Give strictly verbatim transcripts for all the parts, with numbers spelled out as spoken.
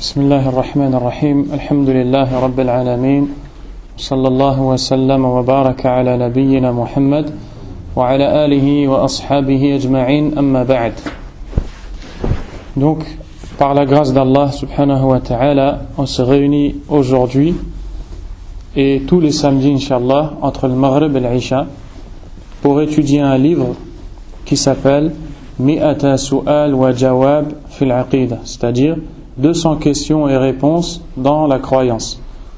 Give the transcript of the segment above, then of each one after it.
بسم الله الرحمن الرحيم الحمد لله رب العالمين صلى الله وسلم وبارك على نبينا محمد وعلى آله وأصحابه أجمعين أما بعد. Donc, par la grâce d'Allah subhanahu wa ta'ala, on se réunit aujourd'hui et tous les samedis, Inch'Allah, entre le Maghrib et l'Isha, pour étudier un livre qui s'appelle Mi'ata Su'al wa Jawab fil Aqida, c'est-à-dire deux cents questions et réponses dans la croyance.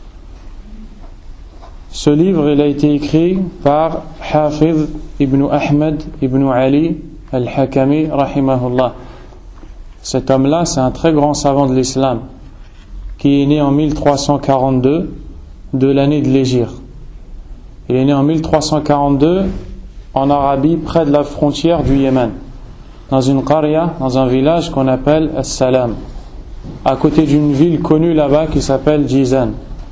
Ce livre il a été écrit par Hafiz ibn Ahmed ibn Ali al-Hakami rahimahullah. Cet homme-là, c'est un très grand savant de l'islam qui est né en mille trois cent quarante-deux de l'année de l'Hégire. Il est né en mille trois cent quarante-deux en Arabie, près de la frontière du Yémen, dans une qarya, dans un village qu'on appelle As-Salam, à côté d'une ville connue là-bas qui s'appelle Jizan.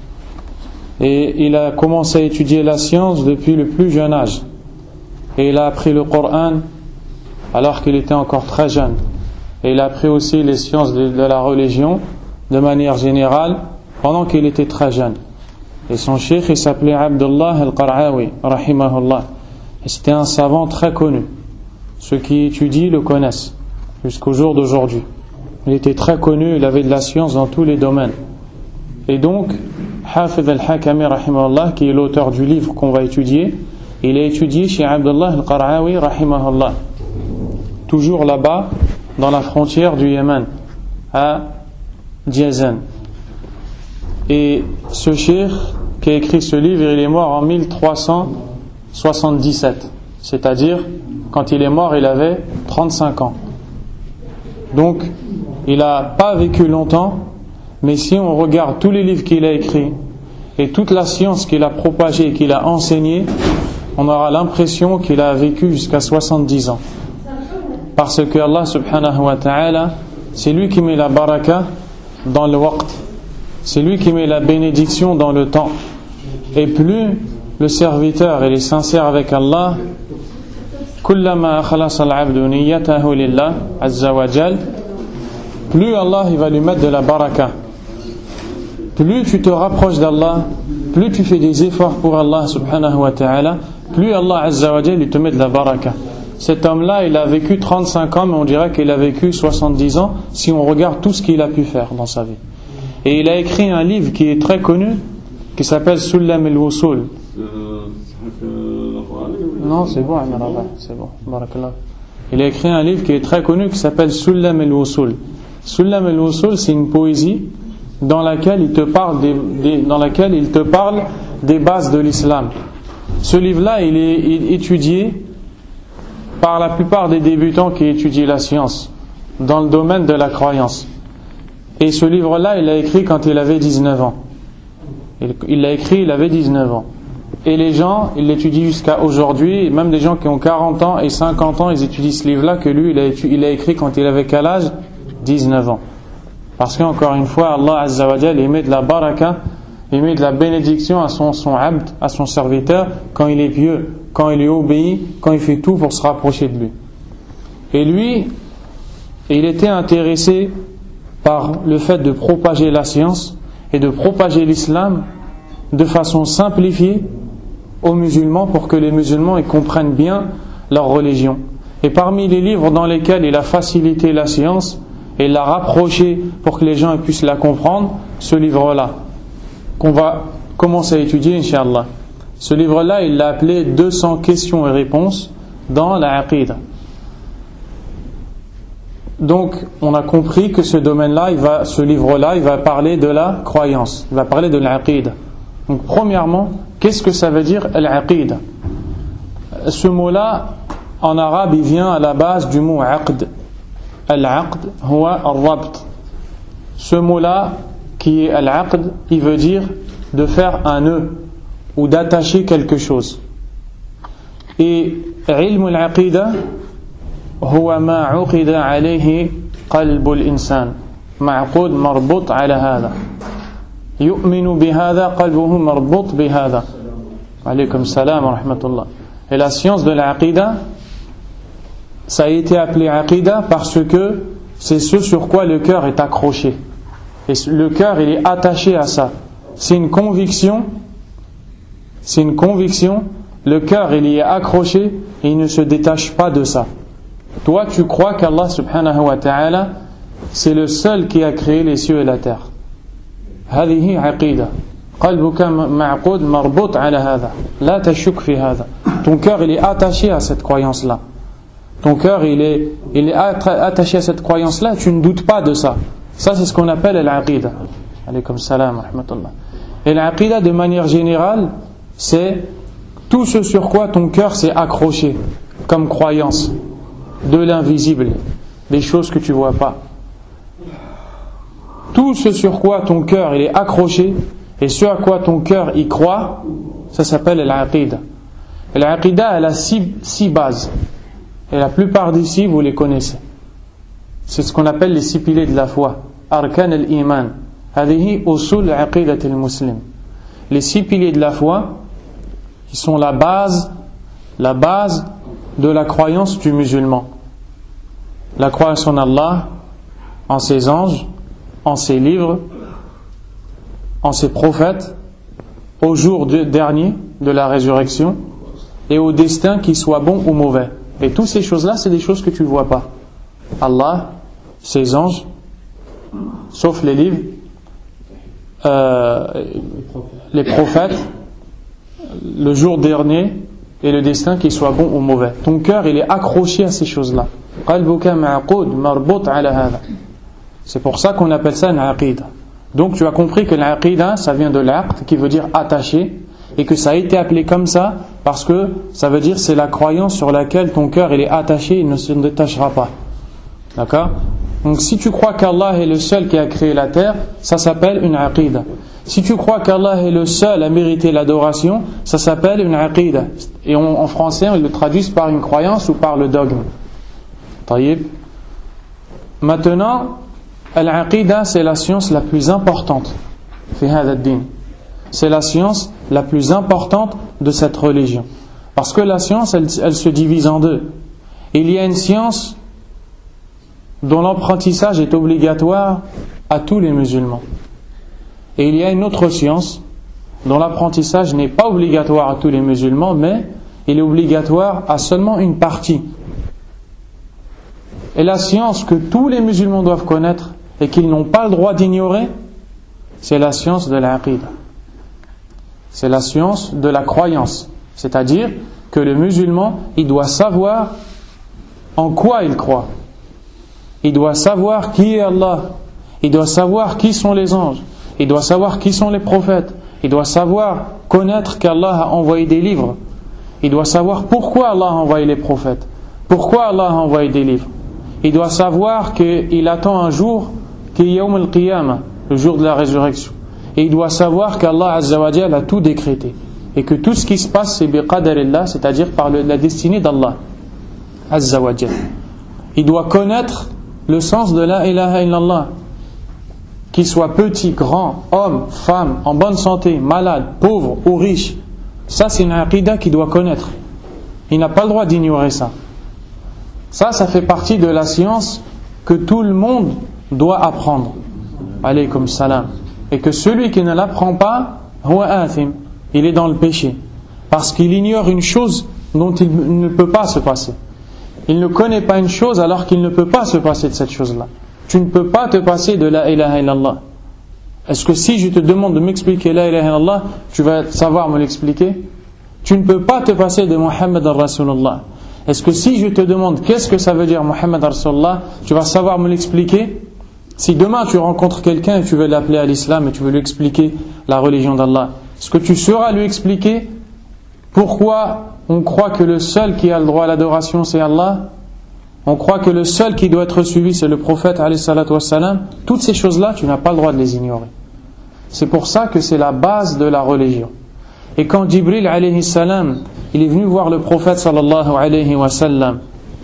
Et il a commencé à étudier la science depuis le plus jeune âge. Et il a appris le Coran alors qu'il était encore très jeune. Et il a appris aussi les sciences de, de la religion de manière générale pendant qu'il était très jeune. Et son cheikh, il s'appelait Abdullah al-Qar'awi, rahimahullah. Et c'était un savant très connu. Ceux qui étudient le connaissent jusqu'au jour d'aujourd'hui. Il était très connu, il avait de la science dans tous les domaines. Et donc, Hafiz al-Hakami rahimahullah, qui est l'auteur du livre qu'on va étudier, il a étudié chez Abdullah al-Qar'awi rahimahullah, toujours là-bas, dans la frontière du Yémen, à Jizan. Et ce cheikh qui a écrit ce livre, il est mort en mille trois cent soixante-dix-sept, c'est-à-dire, quand il est mort, il avait trente-cinq ans. Donc, il n'a pas vécu longtemps, mais si on regarde tous les livres qu'il a écrits et toute la science qu'il a propagée et qu'il a enseignée, on aura l'impression qu'il a vécu jusqu'à soixante-dix ans. Parce que Allah subhanahu wa ta'ala, c'est lui qui met la baraka dans le waqt, c'est lui qui met la bénédiction dans le temps. Et plus le serviteur il est sincère avec Allah, kullama akhlasa al-'abdu niyyatahu lillah azza wa jal, plus Allah il va lui mettre de la baraka. Plus tu te rapproches d'Allah, plus tu fais des efforts pour Allah subhanahu wa ta'ala, plus Allah azza wa jal il te met de la baraka. Cet homme-là, il a vécu trente-cinq ans, mais on dirait qu'il a vécu soixante-dix ans si on regarde tout ce qu'il a pu faire dans sa vie. Et il a écrit un livre qui est très connu, qui s'appelle Sullam al-Wusul. Non, c'est bon, c'est bon. Barakallah. Il a écrit un livre qui est très connu, qui s'appelle Sullam al-Wusul. Sullam al-Wusul, c'est une poésie dans laquelle il te parle des, des, dans laquelle il te parle des bases de l'islam. Ce livre-là, il est il, étudié par la plupart des débutants qui étudient la science dans le domaine de la croyance. Et ce livre-là, il l'a écrit quand il avait dix-neuf ans. Il, il l'a écrit, il avait dix-neuf ans. Et les gens, ils l'étudient jusqu'à aujourd'hui. Même des gens qui ont quarante ans et cinquante ans, ils étudient ce livre-là que lui, il a, il a écrit quand il avait quel âge ? dix-neuf ans. Parce qu'encore une fois, Allah Azza wa Jal, il met de la baraka, il met de la bénédiction à son, son abd, à son serviteur, quand il est pieux, quand il est obéi, quand il fait tout pour se rapprocher de lui. Et lui, il était intéressé par le fait de propager la science et de propager l'islam de façon simplifiée aux musulmans pour que les musulmans ils comprennent bien leur religion. Et parmi les livres dans lesquels il a facilité la science et l'a rapproché pour que les gens puissent la comprendre, ce livre-là, qu'on va commencer à étudier, Inch'Allah. Ce livre-là, il l'a appelé deux cents questions et réponses dans la Aqida. Donc, on a compris que ce domaine-là, il va, ce livre-là, il va parler de la croyance, il va parler de l'Aqida. Donc, premièrement, qu'est-ce que ça veut dire l'Aqida ? Ce mot-là, en arabe, il vient à la base du mot aqd. Al-aqd huwa al-rabt. Ce mot-là, qui est al-aqd, il veut dire de faire un nœud ou d'attacher quelque chose. Et ilm al-aqida huwa ma uqida alayhi qalb al-insan ma'qud marbut ala hada yu'minu bihada qalbuhu marbut bihada. Alaykum salam wa rahmatullah. Et la science de l'aqida, ça a été appelé aqida parce que c'est ce sur quoi le cœur est accroché. Et le cœur, il est attaché à ça. C'est une conviction. C'est une conviction. Le cœur, il y est accroché et il ne se détache pas de ça. Toi, tu crois qu'Allah subhanahu wa ta'ala, c'est le seul qui a créé les cieux et la terre. هذه عقيدة. قلبك معقود مربوط على هذا. لا تشك في هذا. Ton cœur, il est attaché à cette croyance-là. Ton cœur, il est, il est attaché à cette croyance-là. Tu ne doutes pas de ça. Ça, c'est ce qu'on appelle l'aqida. Alaykum salam wa rahmatullah. Et l'aqida, de manière générale, c'est tout ce sur quoi ton cœur s'est accroché comme croyance, de l'invisible, des choses que tu ne vois pas. Tout ce sur quoi ton cœur il est accroché et ce à quoi ton cœur y croit, ça s'appelle l'aqida. Et l'aqida, elle a six, six bases. Et la plupart d'ici, vous les connaissez. C'est ce qu'on appelle les six piliers de la foi. Arkan al-iman. Hadihi usul aqidat al-muslim. Les six piliers de la foi, qui sont la base, la base de la croyance du musulman. La croyance en Allah, en ses anges, en ses livres, en ses prophètes, au jour de, dernier de la résurrection et au destin, qu'il soit bon ou mauvais. Et toutes ces choses-là, c'est des choses que tu ne vois pas. Allah, ses anges, sauf les livres, euh, les prophètes, le jour dernier et le destin, qu'il soit bon ou mauvais. Ton cœur, il est accroché à ces choses-là. C'est pour ça qu'on appelle ça une aqida. Donc tu as compris que l'aqida, ça vient de l'aqd, qui veut dire attaché, et que ça a été appelé comme ça parce que ça veut dire c'est la croyance sur laquelle ton cœur il est attaché, il ne se détachera pas. D'accord? Donc si tu crois qu'Allah est le seul qui a créé la terre, ça s'appelle une aqida. Si tu crois qu'Allah est le seul à mériter l'adoration, ça s'appelle une aqida. Et on, en français, on le traduit par une croyance ou par le dogme. Taïb. Maintenant, l'aqida, c'est la science la plus importante. Fi hada ad-din. C'est la science la plus importante de cette religion. Parce que la science, elle, elle se divise en deux. Il y a une science dont l'apprentissage est obligatoire à tous les musulmans. Et il y a une autre science dont l'apprentissage n'est pas obligatoire à tous les musulmans, mais il est obligatoire à seulement une partie. Et la science que tous les musulmans doivent connaître et qu'ils n'ont pas le droit d'ignorer, c'est la science de l'aqida. C'est la science de la croyance. C'est-à-dire que le musulman, il doit savoir en quoi il croit. Il doit savoir qui est Allah. Il doit savoir qui sont les anges. Il doit savoir qui sont les prophètes. Il doit savoir connaître qu'Allah a envoyé des livres. Il doit savoir pourquoi Allah a envoyé les prophètes. Pourquoi Allah a envoyé des livres. Il doit savoir qu'il attend un jour qui est Yawm al-Qiyamah, le jour de la résurrection. Et il doit savoir qu'Allah Azza wa Jalla a tout décrété. Et que tout ce qui se passe, c'est biqadarillah, c'est-à-dire par le, la destinée d'Allah Azza wa Jalla. Il doit connaître le sens de la ilaha illallah. Qu'il soit petit, grand, homme, femme, en bonne santé, malade, pauvre ou riche. Ça, c'est une aqida qu'il doit connaître. Il n'a pas le droit d'ignorer ça. Ça, ça fait partie de la science que tout le monde doit apprendre. Alaykum salam. Et que celui qui ne l'apprend pas, huwa athim, il est dans le péché. Parce qu'il ignore une chose dont il ne peut pas se passer. Il ne connaît pas une chose alors qu'il ne peut pas se passer de cette chose-là. Tu ne peux pas te passer de la ilaha illallah. Est-ce que si je te demande de m'expliquer la ilaha illallah, tu vas savoir me l'expliquer? Tu ne peux pas te passer de Muhammad ar-Rasulullah. Est-ce que si je te demande qu'est-ce que ça veut dire Muhammad ar-Rasulullah, tu vas savoir me l'expliquer? Si demain tu rencontres quelqu'un et tu veux l'appeler à l'islam et tu veux lui expliquer la religion d'Allah, est-ce que tu sauras lui expliquer pourquoi on croit que le seul qui a le droit à l'adoration c'est Allah? On croit que le seul qui doit être suivi c'est le prophète alayhi salatu wassalam. Toutes ces choses-là, tu n'as pas le droit de les ignorer. C'est pour ça que c'est la base de la religion. Et quand Jibril alayhi salam, il est venu voir le prophète sallallahu alayhi wa sallam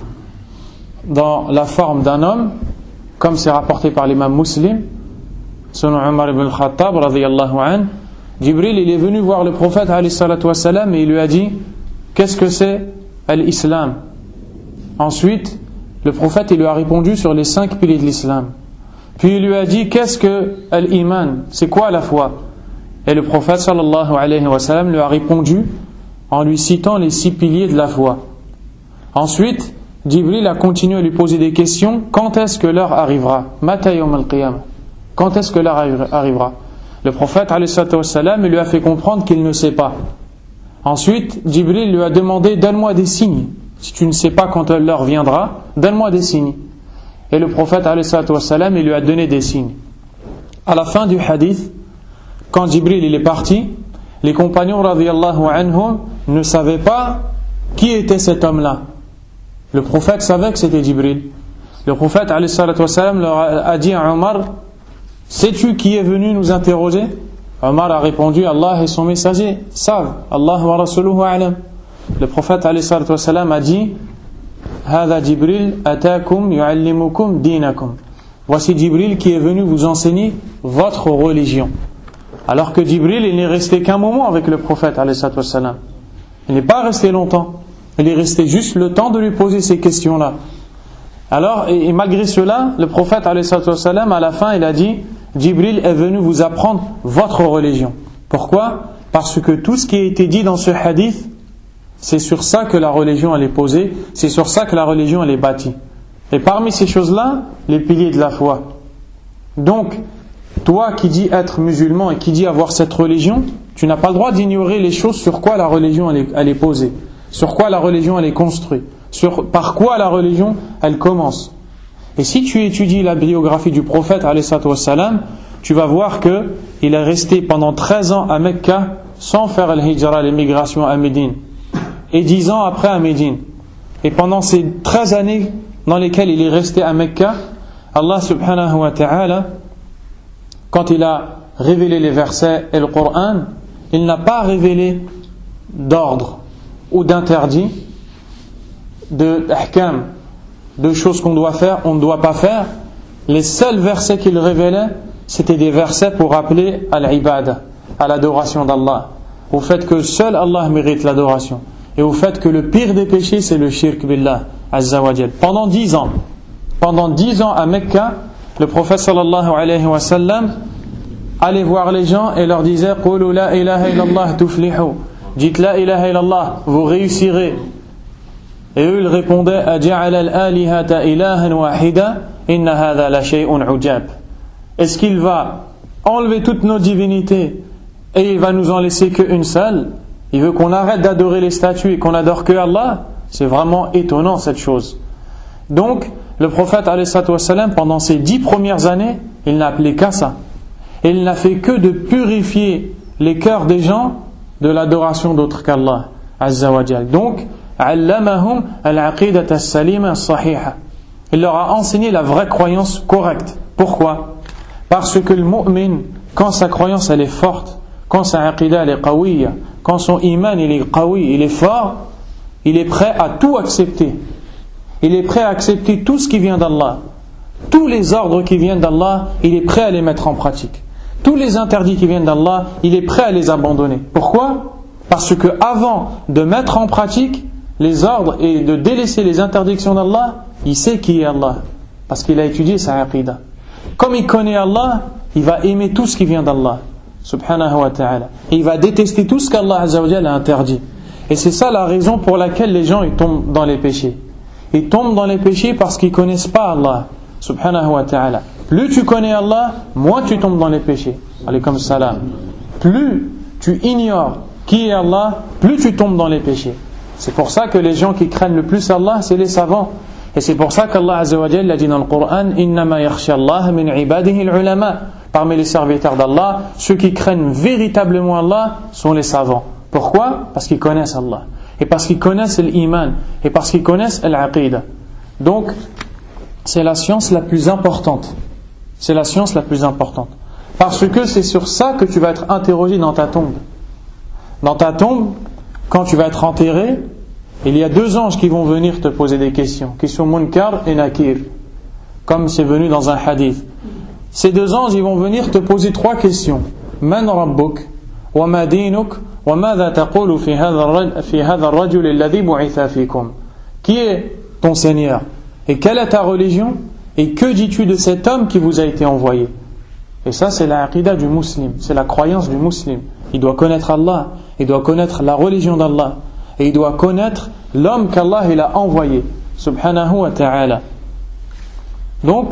dans la forme d'un homme, comme c'est rapporté par l'imam Muslim, selon Omar ibn al-Khattab radiyallahu anhu, Jibril il est venu voir le prophète alayhi salatu wassalam et il lui a dit qu'est-ce que c'est l'islam? Ensuite, le prophète il lui a répondu sur les cinq piliers de l'islam. Puis il lui a dit, qu'est-ce que l'iman? C'est quoi la foi? Et le prophète sallallahu alayhi wa sallam lui a répondu en lui citant les six piliers de la foi. Ensuite, Jibril a continué à lui poser des questions. Quand est-ce que l'heure arrivera? Mata yawm al-qiyamah. Quand est-ce que l'heure arrivera? Le prophète alayhi wa sallam lui a fait comprendre qu'il ne sait pas. Ensuite, Jibril lui a demandé, donne-moi des signes. Si tu ne sais pas quand l'heure viendra, donne-moi des signes. Et le prophète alayhi wa sallam il lui a donné des signes. À la fin du hadith, quand Jibril il est parti, les compagnons radiyallahu anhum ne savaient pas qui était cet homme-là. Le prophète savait que c'était Jibril. Le prophète alayhi wa sallam leur a dit à Omar, sais-tu qui est venu nous interroger? Omar a répondu, Allah et son messager savent, Allah wa rasuluhu a'lam. Le prophète alayhi wa sallam a dit, Hada Jibril atakum yu'allimukum dinakum. Voici Jibril qui est venu vous enseigner votre religion. Alors que Jibril, il n'est resté qu'un moment avec le prophète alayhi wa sallam. Il n'est pas resté longtemps. Il est resté juste le temps de lui poser ces questions-là. Alors, et, et malgré cela, le prophète alayhi wa sallam, à la fin, il a dit, Jibril est venu vous apprendre votre religion. Pourquoi? Parce que tout ce qui a été dit dans ce hadith, c'est sur ça que la religion elle est posée, c'est sur ça que la religion elle est bâtie. Et parmi ces choses-là, les piliers de la foi. Donc, toi qui dis être musulman et qui dis avoir cette religion, tu n'as pas le droit d'ignorer les choses sur quoi la religion elle est, elle est posée, sur quoi la religion elle est construite, sur par quoi la religion elle commence. Et si tu étudies la biographie du prophète alayhi wassalam, tu vas voir que il est resté pendant treize ans à Mecca sans faire al-hijra, l'émigration à Médine, et dix ans après à Médine. Et pendant ces treize années dans lesquelles il est resté à Mecca, Allah subhanahu wa ta'ala, quand il a révélé les versets et le Coran, il n'a pas révélé d'ordre ou d'interdit, de d'ahkam, de choses qu'on doit faire, on ne doit pas faire. Les seuls versets qu'il révélait, c'était des versets pour appeler à l'ibada, à l'adoration d'Allah, au fait que seul Allah mérite l'adoration, et au fait que le pire des péchés c'est le shirk billah azza wa jal. Pendant dix ans, pendant dix ans à Mecca, le prophète sallallahu alayhi wa sallam allait voir les gens et leur disait Qulu la ilaha illallah tuflihu, dites la ilaha illallah, vous réussirez. Et eux ils répondaient Aja'ala al-alihata ilahan wahida inna hadha la shay'un ujab. Est-ce qu'il va enlever toutes nos divinités et il va nous en laisser qu'une seule? Il veut qu'on arrête d'adorer les statues et qu'on adore que Allah? C'est vraiment étonnant cette chose. Donc le prophète alayhi wassalam, pendant ces dix premières années, il n'a appelé qu'à ça. Et il n'a fait que de purifier les cœurs des gens de l'adoration d'autre qu'Allah azza wa jal. Donc allamahum al-aqidata as-salima as-sahiha. Il leur a enseigné la vraie croyance correcte. Pourquoi? Parce que le mu'min, quand sa croyance elle est forte, quand sa aqida elle est qawiyya, quand son iman il est qawi, il est fort, il est prêt à tout accepter. Il est prêt à accepter tout ce qui vient d'Allah. Tous les ordres qui viennent d'Allah, il est prêt à les mettre en pratique. Tous les interdits qui viennent d'Allah, il est prêt à les abandonner. Pourquoi? Parce que avant de mettre en pratique les ordres et de délaisser les interdictions d'Allah, il sait qui est Allah, parce qu'il a étudié sa aqida. Comme il connaît Allah, il va aimer tout ce qui vient d'Allah subhanahu wa ta'ala, et il va détester tout ce qu'Allah azza wa jalla a interdit. Et c'est ça la raison pour laquelle les gens ils tombent dans les péchés. Ils tombent dans les péchés parce qu'ils ne connaissent pas Allah subhanahu wa ta'ala. Plus tu connais Allah, moins tu tombes dans les péchés. Alaykum salam. Plus tu ignores qui est Allah, plus tu tombes dans les péchés. C'est pour ça que les gens qui craignent le plus Allah, c'est les savants. Et c'est pour ça qu'Allah azza wa jalla dit dans le Coran Innama yakhsha Allah min ibadihi al-ulama. Parmi les serviteurs d'Allah, ceux qui craignent véritablement Allah sont les savants. Pourquoi? Parce qu'ils connaissent Allah. Et parce qu'ils connaissent l'iman. Et parce qu'ils connaissent l'aqida. Donc, c'est la science la plus importante. C'est la science la plus importante. Parce que c'est sur ça que tu vas être interrogé dans ta tombe. Dans ta tombe, quand tu vas être enterré, il y a deux anges qui vont venir te poser des questions, qui sont Munkar et Nakir, comme c'est venu dans un hadith. Ces deux anges, ils vont venir te poser trois questions. Man rabbuk, wa ma dinuk, wa madha taqulu fi hadha ar-rajul alladhi bu'itha fikum. Qui est ton Seigneur? Et quelle est ta religion? Et que dis-tu de cet homme qui vous a été envoyé? Et ça, c'est la aqidah du musulman, c'est la croyance du musulman. Il doit connaître Allah, il doit connaître la religion d'Allah, et il doit connaître l'homme qu'Allah il a envoyé, subhanahu wa ta'ala. Donc,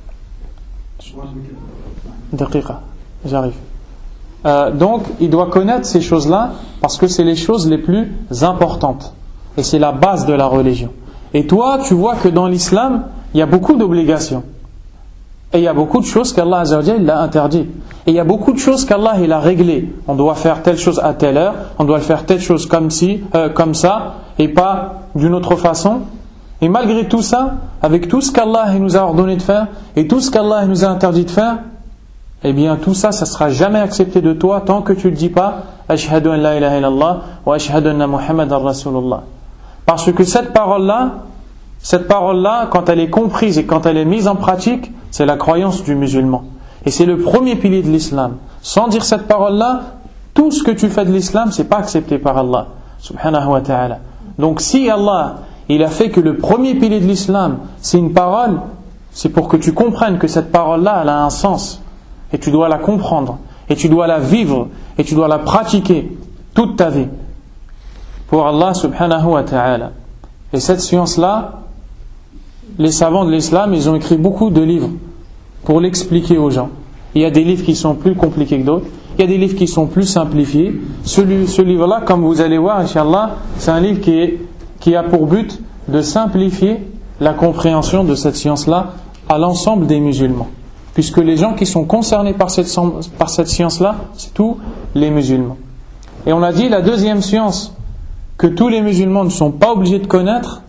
daqiqa, j'arrive. Euh, donc, il doit connaître ces choses-là parce que c'est les choses les plus importantes. Et c'est la base de la religion. Et toi, tu vois que dans l'islam, il y a beaucoup d'obligations. Et il y a beaucoup de choses qu'Allah Azza wa Jalla l'a interdit. Et il y a beaucoup de choses qu'Allah il a réglées. On doit faire telle chose à telle heure, on doit faire telle chose comme, si, euh, comme ça, et pas d'une autre façon. Et malgré tout ça, avec tout ce qu'Allah il nous a ordonné de faire, et tout ce qu'Allah il nous a interdit de faire, eh bien tout ça, ça ne sera jamais accepté de toi tant que tu ne dis pas « Ashhadu an la ilaha illallah wa ashhadu anna Muhammadan Rasulullah ». Parce que cette parole-là, cette parole-là, quand elle est comprise et quand elle est mise en pratique, c'est la croyance du musulman. Et c'est le premier pilier de l'islam. Sans dire cette parole-là, tout ce que tu fais de l'islam, c'est pas accepté par Allah, subhanahu wa ta'ala. Donc si Allah, il a fait que le premier pilier de l'islam, c'est une parole, c'est pour que tu comprennes que cette parole-là, elle a un sens. Et tu dois la comprendre, et tu dois la vivre, et tu dois la pratiquer toute ta vie. Pour Allah subhanahu wa ta'ala. Et cette science-là, les savants de l'islam, ils ont écrit beaucoup de livres pour l'expliquer aux gens. Il y a des livres qui sont plus compliqués que d'autres, il y a des livres qui sont plus simplifiés. Celui, ce livre-là, comme vous allez voir, Inch'Allah, c'est un livre qui, est, qui a pour but de simplifier la compréhension de cette science-là à l'ensemble des musulmans. Puisque les gens qui sont concernés par cette, par cette science-là, c'est tous les musulmans. Et on a dit la deuxième science que tous les musulmans ne sont pas obligés de connaître,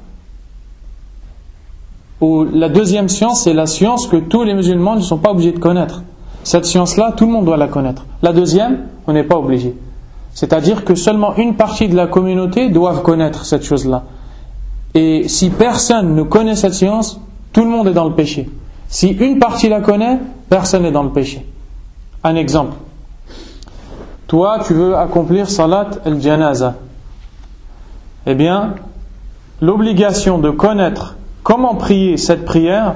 ou la deuxième science, c'est la science que tous les musulmans ne sont pas obligés de connaître. Cette science-là, tout le monde doit la connaître. La deuxième, on n'est pas obligé. C'est-à-dire que seulement une partie de la communauté doit connaître cette chose-là. Et si personne ne connaît cette science, tout le monde est dans le péché. Si une partie la connaît, personne n'est dans le péché. Un exemple. Toi, tu veux accomplir salat al-janaza. Eh bien, l'obligation de connaître comment prier cette prière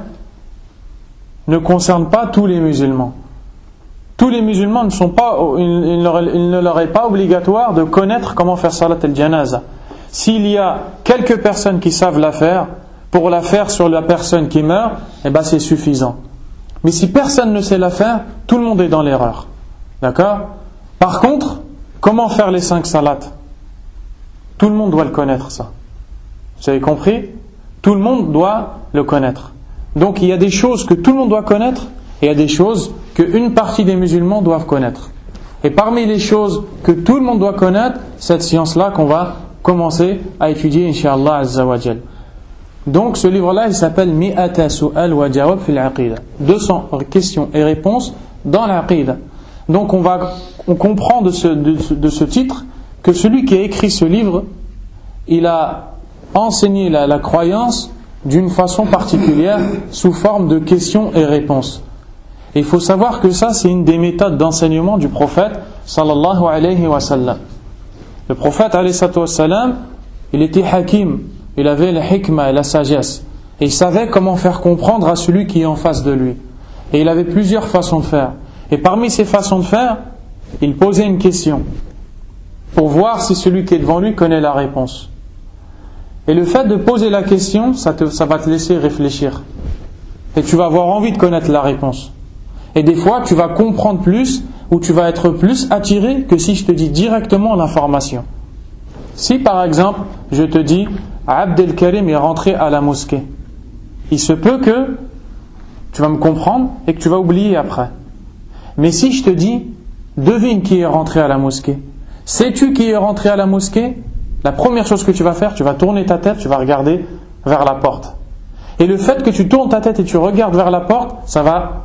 ne concerne pas tous les musulmans. Tous les musulmans ne sont pas, il ne leur est pas obligatoire de connaître comment faire salat al-janaza. S'il y a quelques personnes qui savent la faire, pour la faire sur la personne qui meurt, eh ben c'est suffisant. Mais si personne ne sait la faire, tout le monde est dans l'erreur. D'accord ? Par contre, comment faire les cinq salats ? Tout le monde doit le connaître, ça. Vous avez compris ? Tout le monde doit le connaître. Donc il y a des choses que tout le monde doit connaître, et il y a des choses qu'une partie des musulmans doivent connaître. Et parmi les choses que tout le monde doit connaître, cette science-là qu'on va commencer à étudier, Inch'Allah Azza wa Jal. Donc ce livre-là, il s'appelle Mi'ata Su'al wa Jawab fil Aqida. deux cents questions et réponses dans l'Aqida. Donc on va, on comprend de ce, de, de ce titre que celui qui a écrit ce livre, il a enseigné la, la croyance d'une façon particulière sous forme de questions et réponses. Et il faut savoir que ça, c'est une des méthodes d'enseignement du prophète sallallahu alayhi wa sallam. Le prophète alayhi wa sallam, il était hakim. Il avait la hikmah et la sagesse. Et il savait comment faire comprendre à celui qui est en face de lui. Et il avait plusieurs façons de faire. Et parmi ces façons de faire, il posait une question pour voir si celui qui est devant lui connaît la réponse. Et le fait de poser la question, ça, te, ça va te laisser réfléchir. Et tu vas avoir envie de connaître la réponse. Et des fois, tu vas comprendre plus ou tu vas être plus attiré que si je te dis directement l'information. Si par exemple, je te dis Abdel Karim est rentré à la mosquée, il se peut que tu vas me comprendre et que tu vas oublier après. Mais si je te dis devine qui est rentré à la mosquée, sais-tu qui est rentré à la mosquée? La première chose que tu vas faire, tu vas tourner ta tête, tu vas regarder vers la porte. Et le fait que tu tournes ta tête et tu regardes vers la porte, ça va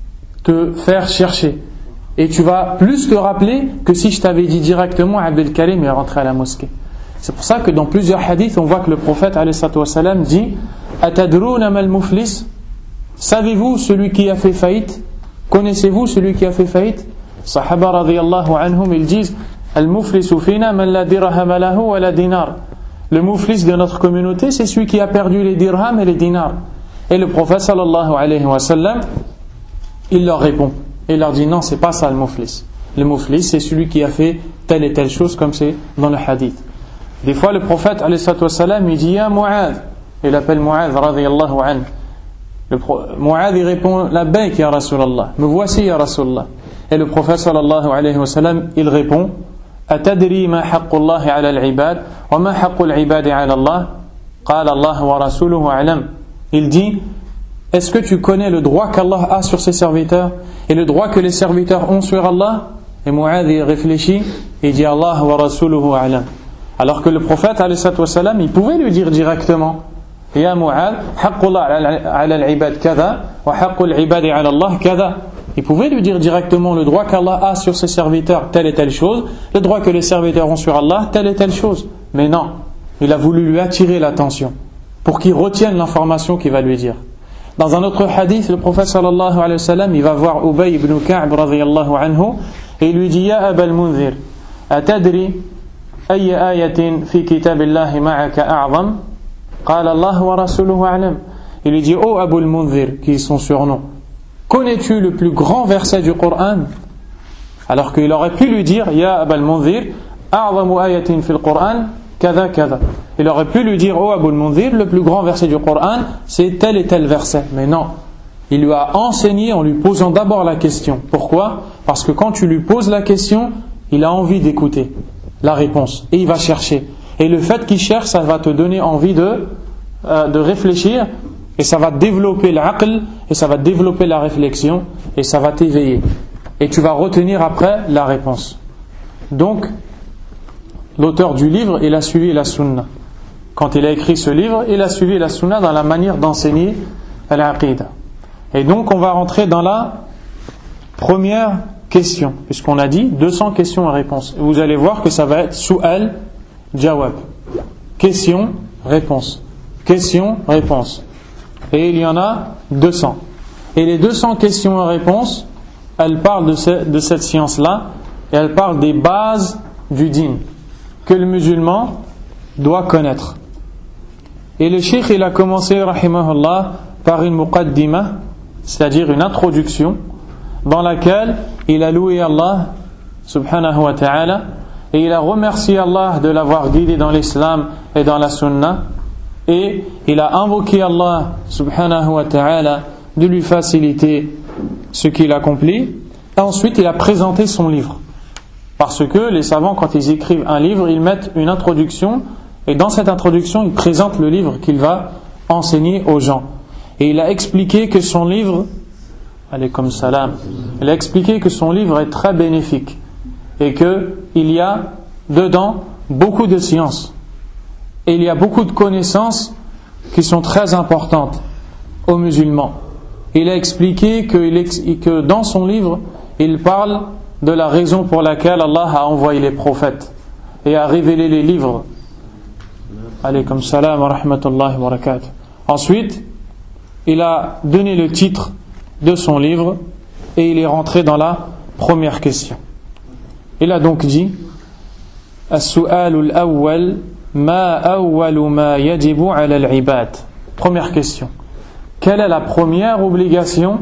te faire chercher. Et tu vas plus te rappeler que si je t'avais dit directement Abdel Karim est rentré à la mosquée. C'est pour ça que dans plusieurs hadiths, on voit que le prophète alayhi wa sallam dit Atadrouna mal muflis, savez-vous celui qui a fait faillite? Connaissez-vous celui qui a fait faillite? Sahaba radiyallahu anhum, ils disent Al muflisu fina man la dirham lahu wa la dinar. Le muflis de notre communauté, c'est celui qui a perdu les dirhams et les dinars. Et le prophète sallallahu alayhi wa sallam, il leur répond. Il leur dit non, c'est pas ça le muflis. Le muflis, c'est celui qui a fait telle et telle chose, comme c'est dans le hadith. Des fois, le prophète alayhi salatu wa sallam, il dit ya Mu'adh. Il appelle Mu'adh radiyallahu anhu. Le pro... Mu'adh, il répond labbayk ya Rasulallah. Me voici ya Rasulallah. Et le prophète sallallahu alayhi wa sallam, il répond atadri ma haqqullahi ala al-ibad wa ma haqqul ibadi ala Allah qala Allah wa rasuluhu a'lam. Il dit est-ce que tu connais le droit qu'Allah a sur ses serviteurs et le droit que les serviteurs ont sur Allah? Et Mu'adh il réfléchit et dit Allah wa rasuluhu a'lam. Alors que le prophète alayhi salatu wa sallam, il pouvait lui dire directement ya Mu'adh haqqullah ala al-ibad kadha wa haqqul ibadi ala Allah kadha. Il pouvait lui dire directement le droit qu'Allah a sur ses serviteurs, telle et telle chose, le droit que les serviteurs ont sur Allah, telle et telle chose. Mais non, il a voulu lui attirer l'attention pour qu'il retienne l'information qu'il va lui dire. Dans un autre hadith, le prophète sallallahu alayhi wa sallam, il va voir Ubay ibn Ka'b radiyallahu anhu et il lui dit ya Abal Munzir, atadri ayy ayatin fi kitabillahi ma'aka a'zam? Qala Allah wa rasuluhu a'lam. Il lui dit oh Abul Munzir, qui est son surnom, connais-tu le plus grand verset du Coran? Alors qu'il aurait pu lui dire ya Abal Munzir, a'zamu ayatin fil Coran kada kada. Il aurait pu lui dire oh Abul Munzir, le plus grand verset du Coran c'est tel et tel verset. Mais non, il lui a enseigné en lui posant d'abord la question. Pourquoi? Parce que quand tu lui poses la question, il a envie d'écouter la réponse et il va chercher. Et le fait qu'il cherche, ça va te donner envie de, euh, de réfléchir. Et ça va développer l'aql, et ça va développer la réflexion, et ça va t'éveiller. Et tu vas retenir après la réponse. Donc, l'auteur du livre, il a suivi la sunna. Quand il a écrit ce livre, il a suivi la sunna dans la manière d'enseigner l'aqida. Et donc, on va rentrer dans la première question, puisqu'on a dit deux cents questions à réponse. Et vous allez voir que ça va être su'al, jawab. Question, réponse. Question, réponse. Et il y en a deux cents. Et les deux cents questions et réponses, elles parlent de, ce, de cette science-là, et elles parlent des bases du dîn, que le musulman doit connaître. Et le cheikh, il a commencé, rahimahullah, par une muqaddima, c'est-à-dire une introduction, dans laquelle il a loué Allah, subhanahu wa ta'ala, et il a remercié Allah de l'avoir guidé dans l'islam et dans la sunna, et il a invoqué Allah subhanahu wa ta'ala de lui faciliter ce qu'il accomplit. Et ensuite il a présenté son livre, parce que les savants, quand ils écrivent un livre, ils mettent une introduction, et dans cette introduction ils présentent le livre qu'il va enseigner aux gens. Et il a expliqué que son livre alaykum salam, il a expliqué que son livre est très bénéfique et qu'il y a dedans beaucoup de sciences. Et il y a beaucoup de connaissances qui sont très importantes aux musulmans. Il a expliqué que, que dans son livre, il parle de la raison pour laquelle Allah a envoyé les prophètes et a révélé les livres. Alaykum salam wa rahmatullahi wa barakatuh. Ensuite, il a donné le titre de son livre et il est rentré dans la première question. Il a donc dit As-su'alul awwal Ma awwalu ma yajibu ala al-ibad. Première question. Quelle est la première obligation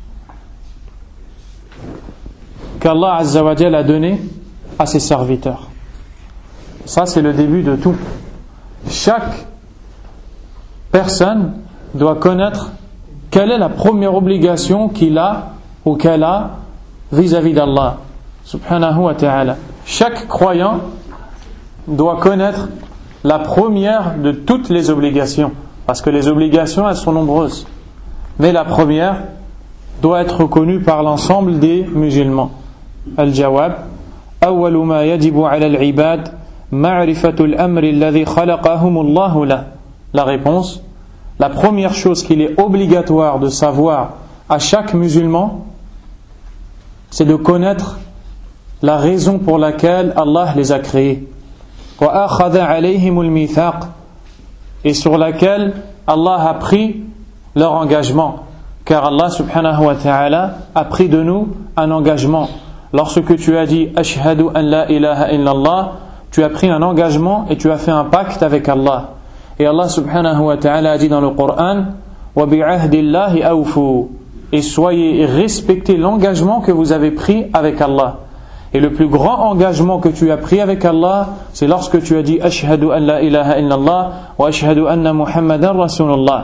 qu'Allah Azza wa Jalla a donnée à ses serviteurs? Ça, c'est le début de tout. Chaque personne doit connaître quelle est la première obligation qu'il a ou qu'elle a vis-à-vis d'Allah subhanahu wa ta'ala. Chaque croyant doit connaître la première de toutes les obligations, parce que les obligations, elles sont nombreuses, mais la première doit être reconnue par l'ensemble des musulmans. Al-jawab awwalu ma yajibu ala al-ibad ma'rifatu al-amri alladhi khalaqahum Allah la. La réponse, la première chose qu'il est obligatoire de savoir à chaque musulman, c'est de connaître la raison pour laquelle Allah les a créés. Et sur laquelle Allah a pris leur engagement, car Allah subhanahu wa ta'ala a pris de nous un engagement. Lorsque tu as dit ashhadu an la ilaha illallah, tu as pris un engagement et tu as fait un pacte avec Allah. Et Allah subhanahu wa ta'ala a dit dans le Coran وَبِعَهْدِ اللَّهِ أَوْفُوا. Et soyez, respectez l'engagement que vous avez pris avec Allah. Et le plus grand engagement que tu as pris avec Allah, c'est lorsque tu as dit Ashhadu an la ilaha illallah wa ashhadu anna Muhammadan Rasulullah.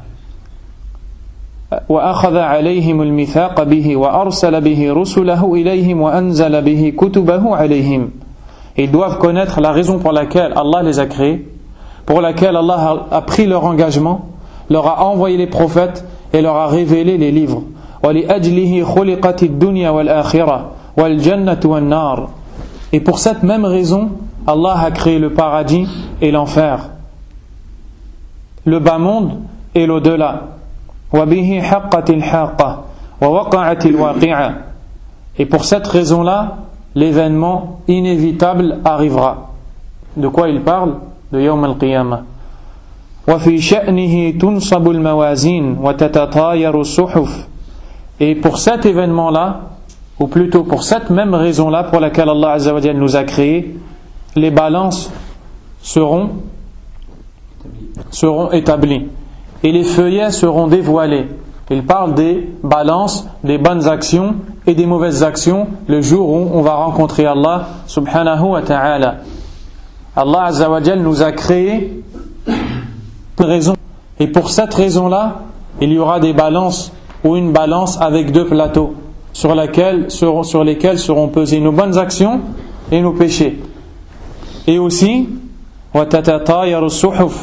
وأخذ عليهم الميثاق به وأرسل به رسله إليهم وأنزل به كتبه عليهم. Ils doivent connaître la raison pour laquelle Allah les a créés, pour laquelle Allah a pris leur engagement, leur a envoyé les prophètes et leur a révélé les livres. وَلِأَجْلِهِ خُلِقَتِ الدُّنْيَا وَالْآخِرَةِ وَالْجَنَّةُ وَالنَّارِ. Et pour cette même raison, Allah a créé le paradis et l'enfer, le bas monde et l'au-delà. وَبِهِ حَقَّتِ الْحَاقَّةِ وَوَقَعَتِ الْوَاقِعَةِ. Et pour cette raison-là, l'événement inévitable arrivera. De quoi il parle? De Yawm al-Qiyamah. وَفِي شَأْنِهِ تُنْصَبُ الْمَوَازِينَ وَتَتَطَايَرُ الصُّحُفُ. Et pour cet événement-là, ou plutôt pour cette même raison-là pour laquelle Allah Azza wa Jalla nous a créés, les balances seront, seront établies et les feuillets seront dévoilés. Il parle des balances, des bonnes actions et des mauvaises actions le jour où on va rencontrer Allah subhanahu wa ta'ala. Allah Azza wa Jalla nous a créés pour une raison. Et pour cette raison-là, il y aura des balances ou une balance avec deux plateaux sur, laquelle seront, sur lesquels seront pesées nos bonnes actions et nos péchés. Et aussi, وَتَتَطَايَرُ الصُّحُفُ.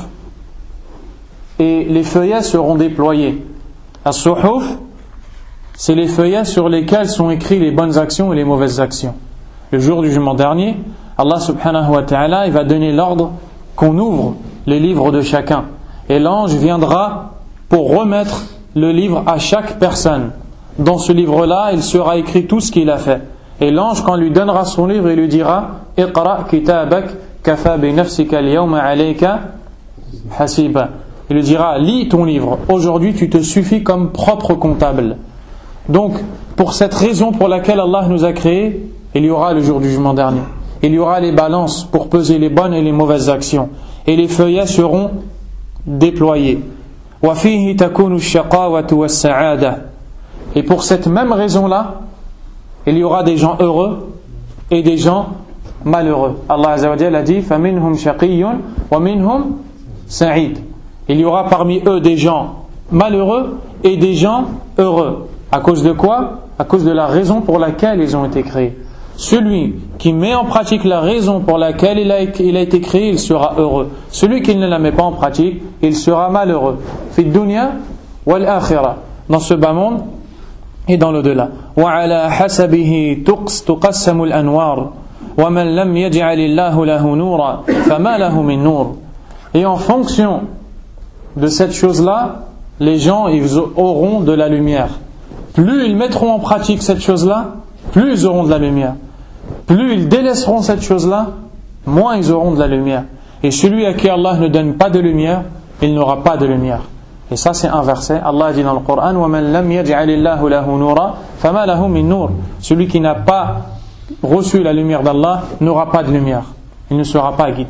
Et les feuillets seront déployés. As-suhuf, c'est les feuillets sur lesquels sont écrits les bonnes actions et les mauvaises actions. Le jour du jugement dernier, Allah subhanahu wa ta'ala, il va donner l'ordre qu'on ouvre les livres de chacun. Et l'ange viendra pour remettre le livre à chaque personne. Dans ce livre-là, il sera écrit tout ce qu'il a fait. Et l'ange, quand lui donnera son livre, il lui dira Iqra kitabak kafa bi nafsika al-yawma alayka hasiba. Il lui dira, lis ton livre, aujourd'hui tu te suffis comme propre comptable. Donc, pour cette raison pour laquelle Allah nous a créés, il y aura le jour du jugement dernier. Il y aura les balances pour peser les bonnes et les mauvaises actions. Et les feuillets seront déployés. وَفِيهِ تَكُونُ الشَّقَاوَةُ وَالسَّعَادَةُ. Et pour cette même raison-là, il y aura des gens heureux et des gens malheureux. Allah Azza wa Jalla a dit فَمِنْهُمْ شَقِيٌّ وَمِنْهُمْ سَعِيدٌ. Il y aura parmi eux des gens malheureux et des gens heureux. À cause de quoi? À cause de la raison pour laquelle ils ont été créés. Celui qui met en pratique la raison pour laquelle il a, il a été créé, il sera heureux. Celui qui ne la met pas en pratique, il sera malheureux. Fi dunya wal akhirah. Dans ce bas monde et dans l'au-delà. Wa ala hasabihi tuqassamu al-anwar. Wa man lam yaj'al Allahu lahu nura fama lahu min nur. Et en fonction de cette chose-là, les gens ils auront de la lumière. Plus ils mettront en pratique cette chose-là, plus ils auront de la lumière. Plus ils délaisseront cette chose-là, moins ils auront de la lumière. Et celui à qui Allah ne donne pas de lumière, il n'aura pas de lumière. Et ça c'est un verset. Allah dit dans le Coran وَمَنْ لَمْ يَجْعَلِ اللَّهُ لَهُ نُورًا فَمَا لَهُ مِنْ نُورٍ. Celui qui n'a pas reçu la lumière d'Allah n'aura pas de lumière. Il ne sera pas guidé.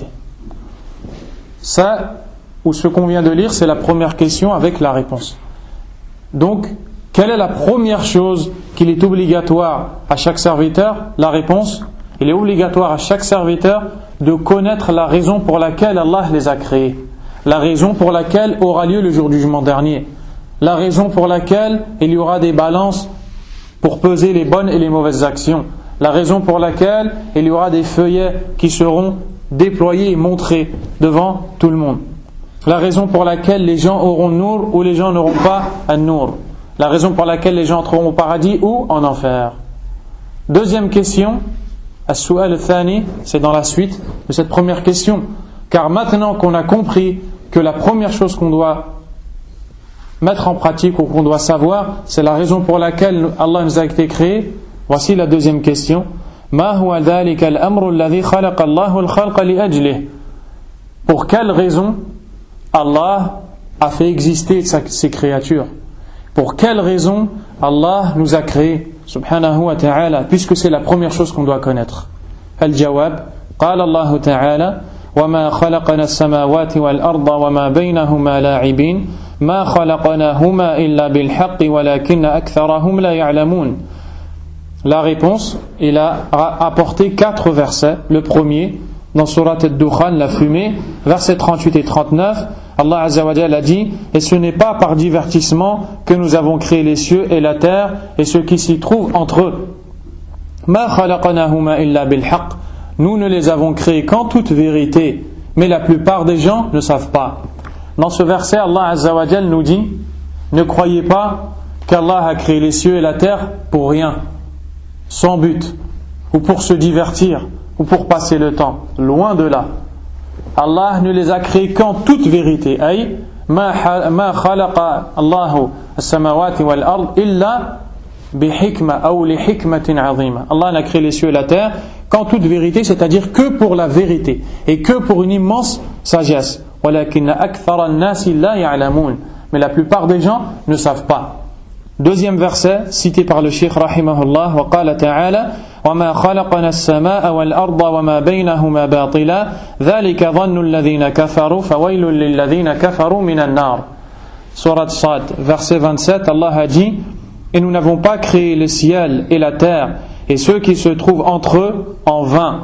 Ça, ou ce qu'on vient de lire, c'est la première question avec la réponse. Donc, quelle est la première chose qu'il est obligatoire à chaque serviteur? La réponse, il est obligatoire à chaque serviteur de connaître la raison pour laquelle Allah les a créés, la raison pour laquelle aura lieu le jour du jugement dernier, la raison pour laquelle il y aura des balances pour peser les bonnes et les mauvaises actions, la raison pour laquelle il y aura des feuillets qui seront déployés et montrés devant tout le monde, la raison pour laquelle les gens auront nour ou les gens n'auront pas un nour, la raison pour laquelle les gens entreront au paradis ou en enfer. Deuxième question, as-su'al al-thani, c'est dans la suite de cette première question. Car maintenant qu'on a compris que la première chose qu'on doit mettre en pratique ou qu'on doit savoir, c'est la raison pour laquelle Allah nous a été créés, voici la deuxième question. Ma huwa dhalika al-amru alladhi khalaqa Allahu al-khalqa li ajlihi. Pour quelle raison Allah a fait exister ces créatures? Pour quelle raison Allah nous a créés, subhanahu wa ta'ala, puisque c'est la première chose qu'on doit connaître? Al-jawab, qala Allah ta'ala, وَمَا خَلَقَنَا السَّمَاوَاتِ وَالْأَرْضَ وَمَا بَيْنَهُمَا لَاعِبِينَ ما خلقناهما إلا بالحق ولكن أكثرهم لا يعلمون. La réponse, il a apporté quatre versets. Le premier, dans Surat Ad-Dukhan, la fumée, versets trente-huit et trente-neuf, Allah Azza wa Jalla a dit: et ce n'est pas par divertissement que nous avons créé les cieux et la terre et ce qui s'y trouve entre eux. Ma khalaqnahuma illa bil haqq. Nous ne les avons créés qu'en toute vérité, mais la plupart des gens ne savent pas. Dans ce verset, Allah Azza wa Jalla nous dit: ne croyez pas qu'Allah a créé les cieux et la terre pour rien, sans but, ou pour se divertir, ou pour passer le temps. Loin de là. Allah ne les a créés qu'en toute vérité. Ay, ma khalaqa Allahu as-samawati wal ard illa bi hikma ou li hikmatin azima. Allah n'a créé les cieux et la terre qu'en toute vérité, c'est-à-dire que pour la vérité et que pour une immense sagesse. Walakinna akthara an-nasi la ya'lamun. Mais la plupart des gens ne savent pas. Deuxième verset cité par le Cheikh rahimahullah, wa qala ta'ala: wa ma khalaqna as-samaa wal arda wa ma baynahuma batila dhalika dhannu alladhina kafaru fawailul lil ladhina kafaru minan nar. Surat Sad, verset vingt-sept, Allah a dit: et nous n'avons pas créé le ciel et la terre et ceux qui se trouvent entre eux en vain.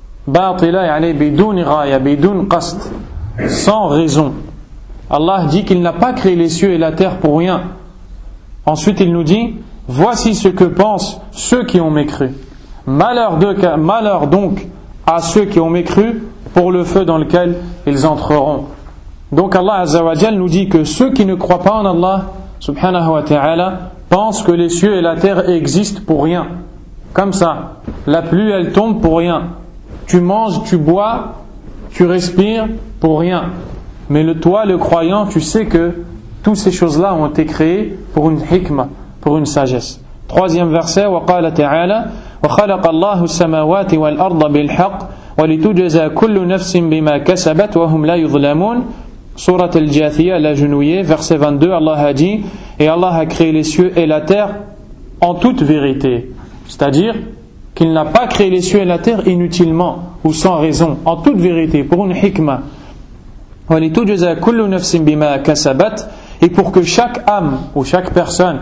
Batila yani bidun ghaya bidun qasd, sans raison. Allah dit qu'il n'a pas créé les cieux et la terre pour rien. Ensuite il nous dit: voici ce que pensent ceux qui ont mécru. Malheur, de, malheur donc à ceux qui ont mécru pour le feu dans lequel ils entreront. Donc Allah Azza wa Jal nous dit que ceux qui ne croient pas en Allah subhanahu wa ta'ala pensent que les cieux et la terre existent pour rien. Comme ça, la pluie elle tombe pour rien. Tu manges, tu bois, tu respires pour rien. Mais le, toi le croyant, tu sais que toutes ces choses-là ont été créées pour une hikmah, pour une sagesse. Troisième verset, wa qala ta'ala: wa khalaqa Allahu as-samawati wal arda bil haqq wa litujza kullu nafsin bima kasabat wa hum la yuzlamun. Surat Al-Jathiyah, l'agenouillé, verset vingt-deux, Allah a dit: et Allah a créé les cieux et la terre en toute vérité. C'est-à-dire qu'il n'a pas créé les cieux et la terre inutilement ou sans raison, en toute vérité, pour une hikmah. Wa litujza kullu nafsin bima kasabat. Et pour que chaque âme ou chaque personne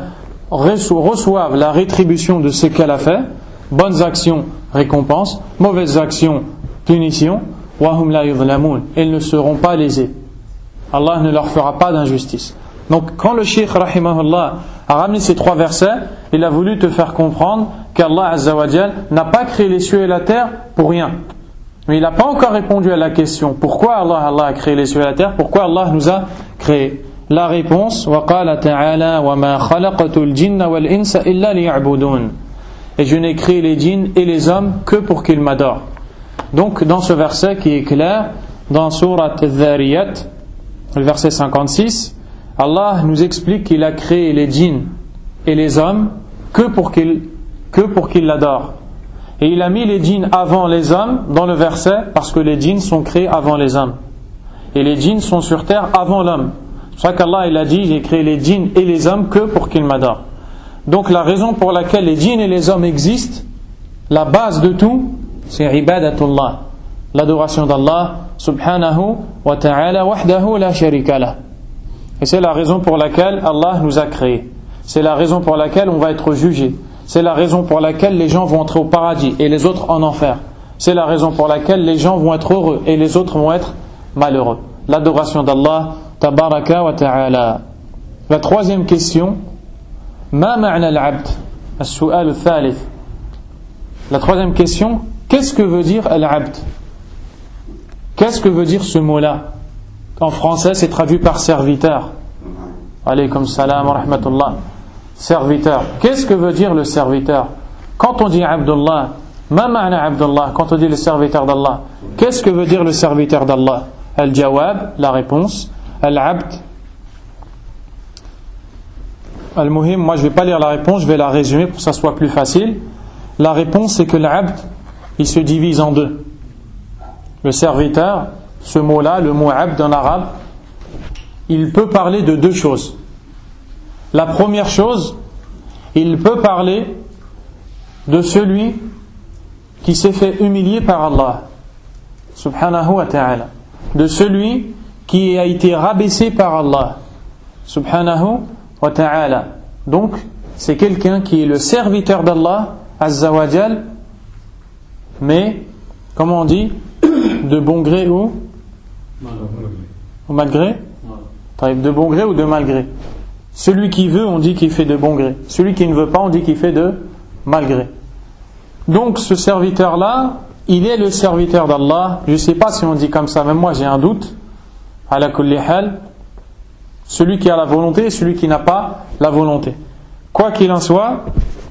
reçoive la rétribution de ce qu'elle a fait, bonnes actions, récompense, mauvaises actions, punition, wahum la yuzlamun, ils ne seront pas lésés. Allah ne leur fera pas d'injustice. Donc quand le Cheikh rahimahullah a ramené ces trois versets, il a voulu te faire comprendre qu'Allah Azza wa Jal n'a pas créé les cieux et la terre pour rien. Mais il n'a pas encore répondu à la question: pourquoi Allah, Allah a créé les cieux et la terre? Pourquoi Allah nous a créés? La réponse: wa qala ta'ala wa ma khalaqatul jinna wal insa illa liya'budun. Et je n'ai créé les djinns et les hommes que pour qu'ils m'adorent. Donc dans ce verset qui est clair, dans Surat Al-Dhariyat, le verset cinquante-six, Allah nous explique qu'il a créé les djinns et les hommes que pour qu'ils que pour qu'ils l'adorent. Et il a mis les djinns avant les hommes dans le verset parce que les djinns sont créés avant les hommes. Et les djinns sont sur terre avant l'homme. C'est pour ça qu'Allah il a dit: j'ai créé les djinns et les hommes que pour qu'ils m'adorent. Donc la raison pour laquelle les djinns et les hommes existent, la base de tout, c'est ibadatullah, l'adoration d'Allah subhanahu wa ta'ala wahdahu la sharika lah. Et c'est la raison pour laquelle Allah nous a créés. C'est la raison pour laquelle on va être jugé. C'est la raison pour laquelle les gens vont entrer au paradis et les autres en enfer. C'est la raison pour laquelle les gens vont être heureux et les autres vont être malheureux. L'adoration d'Allah tabaraka wa ta'ala. La troisième question: ma ma'na al-'abd? As-su'al al-thalith. La troisième question: qu'est-ce que veut dire al-'abd? Qu'est-ce que veut dire ce mot-là? En français, c'est traduit par serviteur. Alaykum salam wa rahmatullah. Serviteur. Qu'est-ce que veut dire le serviteur? Quand on dit Abdullah, ma ma'na Abdullah? Quand on dit le serviteur d'Allah, qu'est-ce que veut dire le serviteur d'Allah? Al-jawab, la réponse. Al-abd. Al-muhim, moi je ne vais pas lire la réponse, je vais la résumer pour que ça soit plus facile. La réponse, c'est que l'abd, il se divise en deux. Le serviteur, ce mot-là, le mot abd en arabe, il peut parler de deux choses. La première chose, il peut parler de celui qui s'est fait humilier par Allah subhanahu wa ta'ala, de celui qui a été rabaissé par Allah subhanahu wa ta'ala. Donc, c'est quelqu'un qui est le serviteur d'Allah Azza wa Jal, mais, comment on dit, de bon gré ou Ou malgré De bon gré ou de malgré? Celui qui veut, on dit qu'il fait de bon gré. Celui qui ne veut pas, on dit qu'il fait de malgré. Donc, ce serviteur-là, il est le serviteur d'Allah. Je ne sais pas si on dit comme ça, même moi j'ai un doute. Ala kulli hal, celui qui a la volonté et celui qui n'a pas la volonté. Quoi qu'il en soit,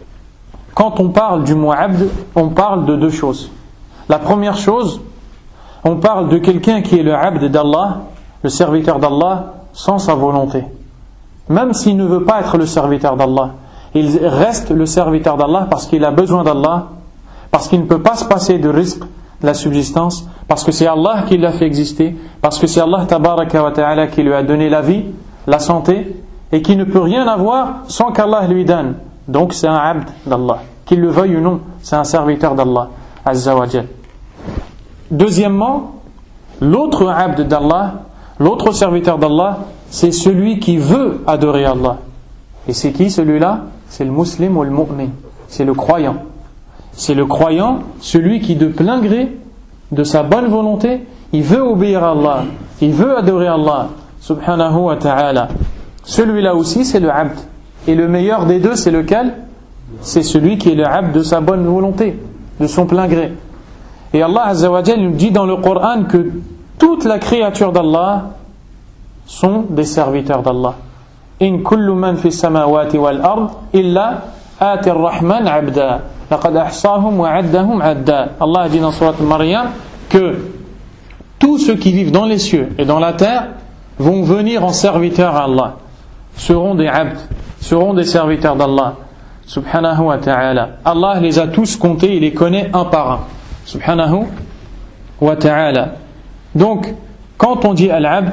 quand on parle du mot abd, on parle de deux choses. La première chose, on parle de quelqu'un qui est le abd d'Allah, le serviteur d'Allah, sans sa volonté. Même s'il ne veut pas être le serviteur d'Allah, il reste le serviteur d'Allah parce qu'il a besoin d'Allah, parce qu'il ne peut pas se passer de risque de la subsistance, parce que c'est Allah qui l'a fait exister, parce que c'est Allah tabaraka wa ta'ala qui lui a donné la vie, la santé, et qui ne peut rien avoir sans qu'Allah lui donne. Donc c'est un abd d'Allah, qu'il le veuille ou non, c'est un serviteur d'Allah Azza wa Jal. Deuxièmement, l'autre abd d'Allah, l'autre serviteur d'Allah, c'est celui qui veut adorer Allah. Et c'est qui celui-là? C'est le musulman ou le mu'min, c'est le croyant. C'est le croyant, celui qui de plein gré, de sa bonne volonté, il veut obéir à Allah, il veut adorer Allah subhanahu wa ta'ala. Celui-là aussi c'est le abd. Et le meilleur des deux c'est lequel? C'est celui qui est le abd de sa bonne volonté, de son plein gré. Et Allah Azza wa Jal nous dit dans le Coran que toute la créature d'Allah sont des serviteurs d'Allah. In kullu man fi samawati wal ard illa ati ar-rahman abda laqad ahsahum wa addahum adda. Allah a dit dans sourate Maryam que tous ceux qui vivent dans les cieux et dans la terre vont venir en serviteurs à Allah, seront des abd, seront des serviteurs d'Allah subhanahu wa ta'ala. Allah les a tous comptés, il les connaît un par un subhanahu wa ta'ala. Donc quand on dit al-abd,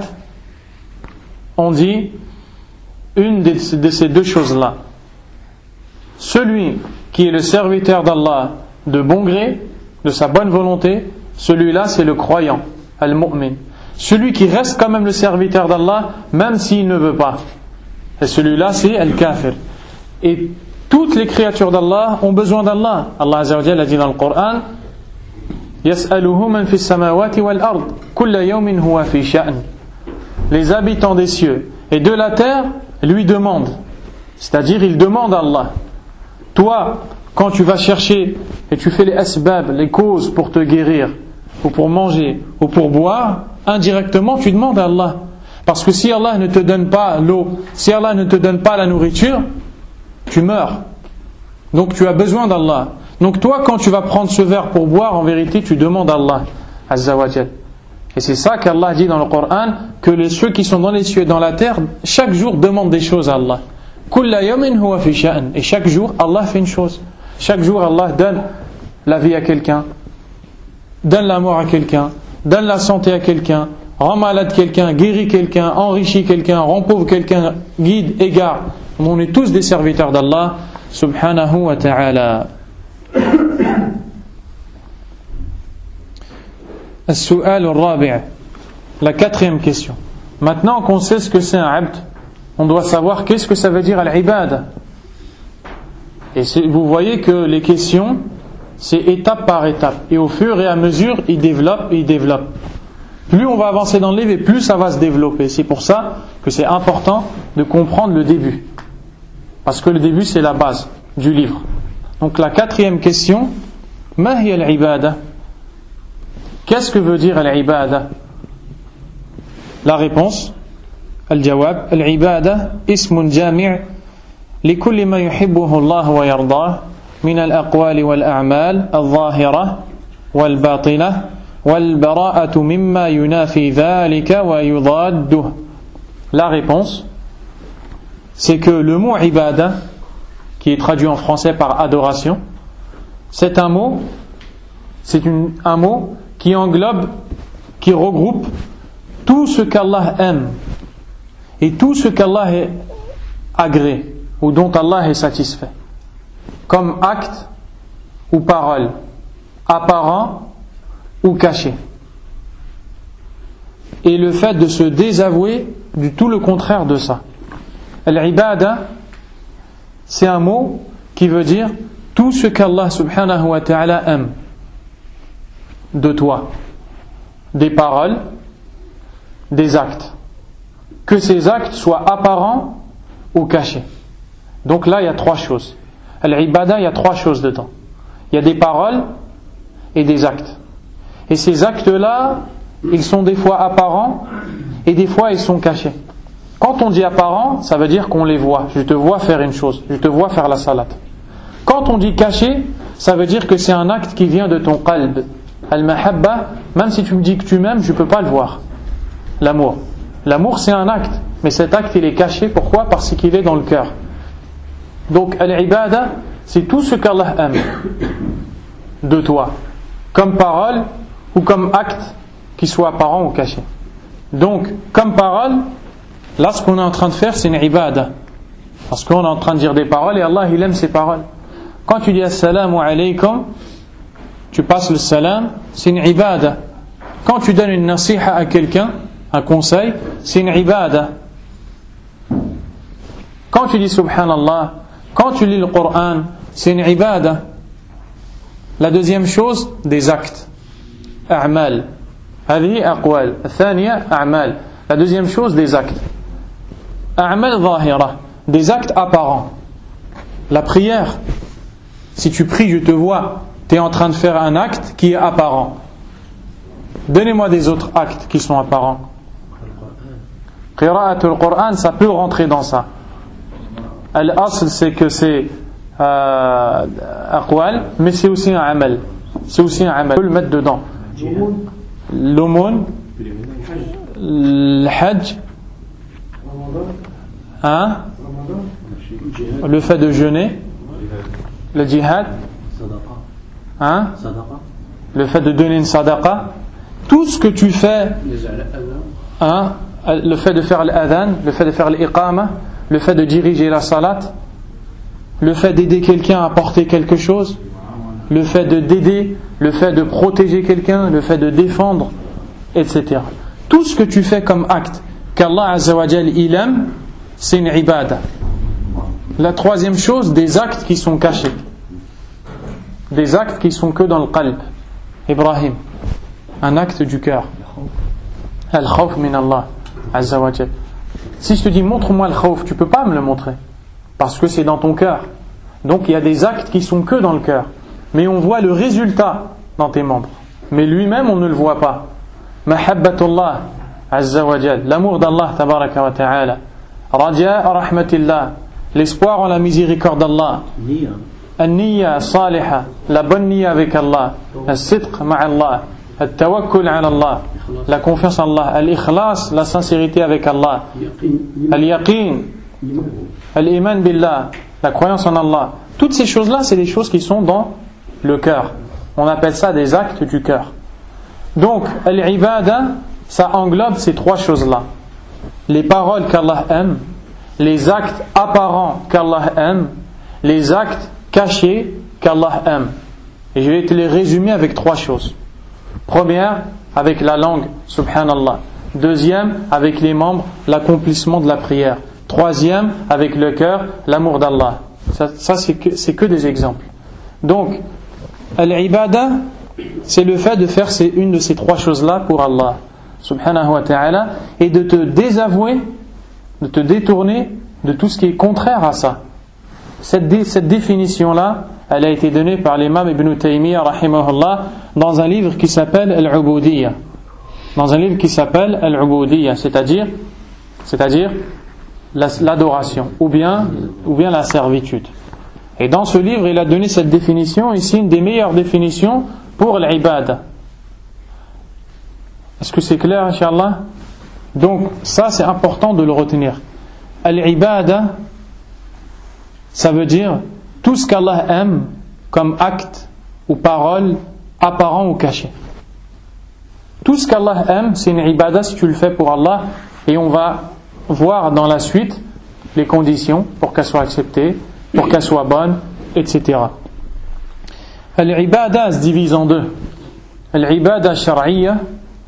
on dit une de ces deux choses-là. Celui qui est le serviteur d'Allah de bon gré, de sa bonne volonté, celui-là c'est le croyant, al-mu'min. Celui qui reste quand même le serviteur d'Allah, même s'il ne veut pas. Et celui-là c'est al-kafir. Et toutes les créatures d'Allah ont besoin d'Allah. Allah Azza wa Jalla a dit dans le Coran, Yas'aluhu man fi samawati wal ard, kulla yawmin huwa fi sha'n. Les habitants des cieux et de la terre lui demandent, c'est-à-dire ils demandent à Allah. Toi, quand tu vas chercher et tu fais les asbab, les causes pour te guérir, ou pour manger, ou pour boire, indirectement tu demandes à Allah. Parce que si Allah ne te donne pas l'eau, si Allah ne te donne pas la nourriture, tu meurs. Donc tu as besoin d'Allah. Donc toi, quand tu vas prendre ce verre pour boire, en vérité tu demandes à Allah Azza wa Jal. Et c'est ça qu'Allah dit dans le Coran, que les, ceux qui sont dans les cieux et dans la terre, chaque jour demandent des choses à Allah. Kulla yawmin huwa fi sha'n. Et chaque jour, Allah fait une chose. Chaque jour, Allah donne la vie à quelqu'un, donne la mort à quelqu'un, donne la santé à quelqu'un, rend malade quelqu'un, guérit quelqu'un, enrichit quelqu'un, rend pauvre quelqu'un, guide, égare. On est tous des serviteurs d'Allah subhanahu wa ta'ala. As-su'al al-rabi', la quatrième question. Maintenant qu'on sait ce que c'est un abd, on doit savoir qu'est-ce que ça veut dire al-ibada. Et vous voyez que les questions, c'est étape par étape. Et au fur et à mesure, ils développent, ils développent. Plus on va avancer dans le livre, et plus ça va se développer. C'est pour ça que c'est important de comprendre le début. Parce que le début, c'est la base du livre. Donc la quatrième question, ma hiya al-ibada? Qu'est-ce que veut dire al-ibada? La réponse, al-jawab, al-ibada ismun jami' li kulli ma yuhibbuhu Allah wa yardah min al-aqwali wal-a'mal al-zahira wal-batina wal-bara'atu mimma yunafi dhalika wa yudadduh. La réponse, c'est que le mot ibada, qui est traduit en français par adoration, c'est un mot, c'est une, un mot qui englobe, qui regroupe tout ce qu'Allah aime et tout ce qu'Allah est agré ou dont Allah est satisfait, comme acte ou parole, apparent ou caché. Et le fait de se désavouer du tout le contraire de ça. Al-ibada, c'est un mot qui veut dire tout ce qu'Allah subhanahu wa ta'ala aime de toi, des paroles, des actes, que ces actes soient apparents ou cachés. Donc là il y a trois choses. Al-ibada, il y a trois choses dedans. Il y a des paroles et des actes. Et ces actes-là, ils sont des fois apparents et des fois ils sont cachés. Quand on dit apparent, ça veut dire qu'on les voit. Je te vois faire une chose, je te vois faire la salat. Quand on dit caché, ça veut dire que c'est un acte qui vient de ton qalb. Al-mahabba, même si tu me dis que tu m'aimes, je ne peux pas le voir. L'amour. L'amour, c'est un acte, mais cet acte, il est caché. Pourquoi ? Parce qu'il est dans le cœur. Donc, al-ibada, c'est tout ce qu'Allah aime de toi, comme parole ou comme acte, qui soit apparent ou caché. Donc, comme parole, là, ce qu'on est en train de faire, c'est une ibada. Parce qu'on est en train de dire des paroles et Allah, il aime ces paroles. Quand tu dis assalamu alaykum, tu passes le salam, c'est une ibada. Quand tu donnes une nasiha à quelqu'un, un conseil, c'est une ibada. Quand tu dis subhanallah, quand tu lis le Coran, c'est une ibada. La deuxième chose, des actes. A'mal. Hadi aqwal. Thaniya, a'mal. La deuxième chose, des actes. A'mal zahira. Des actes apparents. La prière. Si tu pries, je te vois, tu es en train de faire un acte qui est apparent. Donnez-moi des autres actes qui sont apparents. Qira'atul Qur'an, ça peut rentrer dans ça. Al-asl, c'est que c'est euh, aqwal, mais c'est aussi un amal. C'est aussi un amal. On peut le mettre dedans. L'aumône, le hajj, hein? Le fait de jeûner, le djihad, hein? Le fait de donner une sadaqa, tout ce que tu fais, hein? Le fait de faire l'adhan, le fait de faire l'iqama, le fait de diriger la salat, le fait d'aider quelqu'un à porter quelque chose, le fait de d'aider, le fait de protéger quelqu'un, le fait de défendre, et cetera. Tout ce que tu fais comme acte qu'Allah Azza wa Jal il aime, c'est une ibada. La troisième chose, des actes qui sont cachés. Des actes qui sont que dans le qalb. Ibrahim, un acte du cœur. Al-khawf min Allah Azza wa Jal. Si je te dis montre-moi le khawf, tu ne peux pas me le montrer parce que c'est dans ton cœur. Donc il y a des actes qui sont que dans le cœur, mais on voit le résultat dans tes membres, mais lui-même on ne le voit pas. Mahabbatullah Azza wa Jal, l'amour d'Allah tabaraka wa ta'ala, raja rahmatillah, l'espoir en la miséricorde d'Allah, an-niyya salihah, la bonne niyya avec Allah, as-sidq ma'allah, al-tawakkul ala Allah, la confiance en Allah, al-ikhlas, la sincérité avec Allah, al-yaqin, al-iman billah, la croyance en Allah. Toutes ces choses-là, c'est des choses qui sont dans le cœur. On appelle ça des actes du cœur. Donc, al-ibada, ça englobe ces trois choses-là. Les paroles qu'Allah aime, les actes apparents qu'Allah aime, les actes cachés qu'Allah aime. Et je vais te les résumer avec trois choses. Première, avec la langue, subhanallah. Deuxième, avec les membres, l'accomplissement de la prière. Troisième, avec le cœur, l'amour d'Allah. Ça, ça c'est, que, c'est que des exemples. Donc, al-ibada, c'est le fait de faire ces, une de ces trois choses-là pour Allah, subhanahu wa ta'ala, et de te désavouer, de te détourner de tout ce qui est contraire à ça. Cette, dé, cette définition-là, elle a été donnée par l'imam Ibn Taymiyyah rahimahullah dans un livre qui s'appelle Al-Ubudiyya. Dans un livre qui s'appelle Al-Ubudiyya, c'est-à-dire, c'est-à-dire l'adoration ou bien, ou bien la servitude. Et dans ce livre, il a donné cette définition, ici une des meilleures définitions pour l'ibada. Est-ce que c'est clair, Inch'Allah? Donc, ça c'est important de le retenir. Al-ibada, ça veut dire tout ce qu'Allah aime comme acte ou parole apparent ou caché. Tout ce qu'Allah aime, c'est une ibada si tu le fais pour Allah, et on va voir dans la suite les conditions pour qu'elle soit acceptée, pour qu'elle soit bonne, et cetera. Al-ibada se divise en deux. Al-ibada shar'iyya,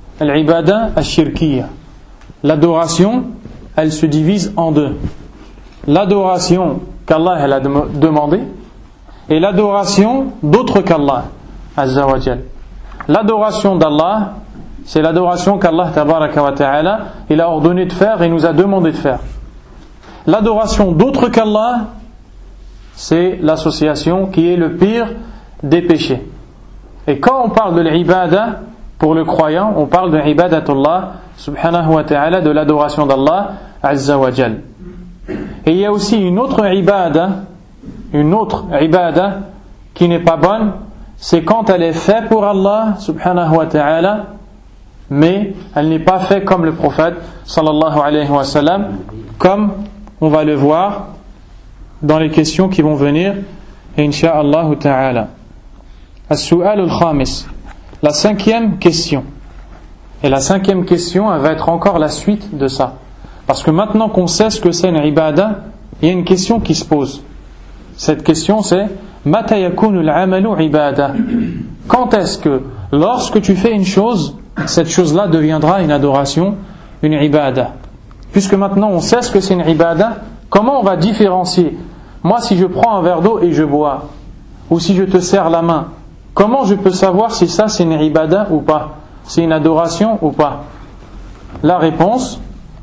al-ibada ash-shirkiyya. L'adoration, elle se divise en deux. l'adoration qu'Allah elle a demandé et l'adoration d'autres qu'Allah Azza wa Jal. L'adoration d'Allah, c'est l'adoration qu'Allah Tabaraka wa Ta'ala il a ordonné de faire et nous a demandé de faire. L'adoration d'autres qu'Allah, c'est l'association qui est le pire des péchés. Et quand on parle de l'ibada, pour le croyant, on parle de ibadatullah subhanahu wa ta'ala, de l'adoration d'Allah Azza wa Jal. Et il y a aussi une autre ibada, une autre ibada qui n'est pas bonne, c'est quand elle est faite pour Allah subhanahu wa ta'ala, mais elle n'est pas faite comme le prophète sallallahu alayhi wa sallam, comme on va le voir dans les questions qui vont venir, insha'Allah ta'ala. As-su'al al-khamis, la cinquième question. Et la cinquième question, elle va être encore la suite de ça. Parce que maintenant qu'on sait ce que c'est une ibada, il y a une question qui se pose. Cette question c'est Mata yakunu al-amalu ibada. Quand est-ce que, lorsque tu fais une chose, cette chose-là deviendra une adoration, une ibada? Puisque maintenant on sait ce que c'est une ibada, comment on va différencier? Moi, si je prends un verre d'eau et je bois, ou si je te serre la main, comment je peux savoir si ça c'est une ibada ou pas? C'est une adoration ou pas? La réponse,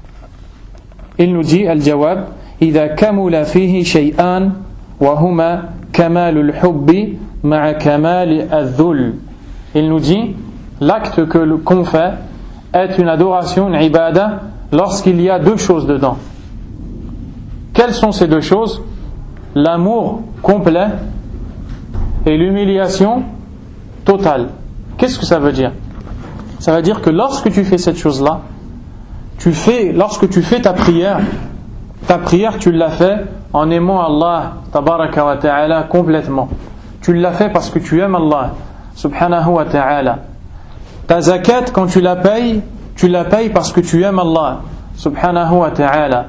il nous dit, al-jawab, إذا كمل فيه شيئان وهما كمال الحب مع كمال الذل. Il nous dit, l'acte que qu'on fait est une adoration, une ibada, lorsqu'il y a deux choses dedans. Quelles sont ces deux choses? L'amour complet et l'humiliation totale. Qu'est-ce que ça veut dire? Ça veut dire que lorsque tu fais cette chose-là, tu fais, lorsque tu fais ta prière, ta prière tu l'as fait en aimant Allah tabaraka wa ta'ala complètement. Tu l'as fait parce que tu aimes Allah subhanahu wa ta'ala. Ta zakat, quand tu la payes, tu la payes parce que tu aimes Allah subhanahu wa ta'ala.